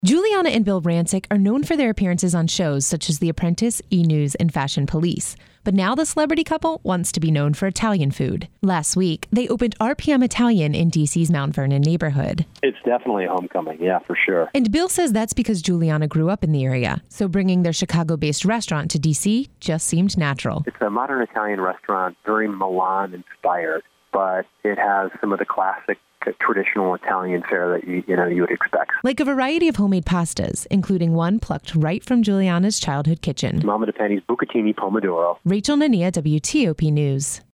Juliana and Bill Rancic are known for their appearances on shows such as The Apprentice, E! News, and Fashion Police. But now the celebrity couple wants to be known for Italian food. Last week, they opened RPM Italian in DC's Mount Vernon neighborhood. It's definitely a homecoming, yeah, for sure. And Bill says that's because Juliana grew up in the area, so bringing their Chicago-based restaurant to DC just seemed natural. It's a modern Italian restaurant, very Milan-inspired, but it has some of the classic traditional Italian fare that you would expect. Like a variety of homemade pastas, including one plucked right from Juliana's childhood kitchen. Mama De Penny's bucatini pomodoro. Rachel Nania, WTOP News.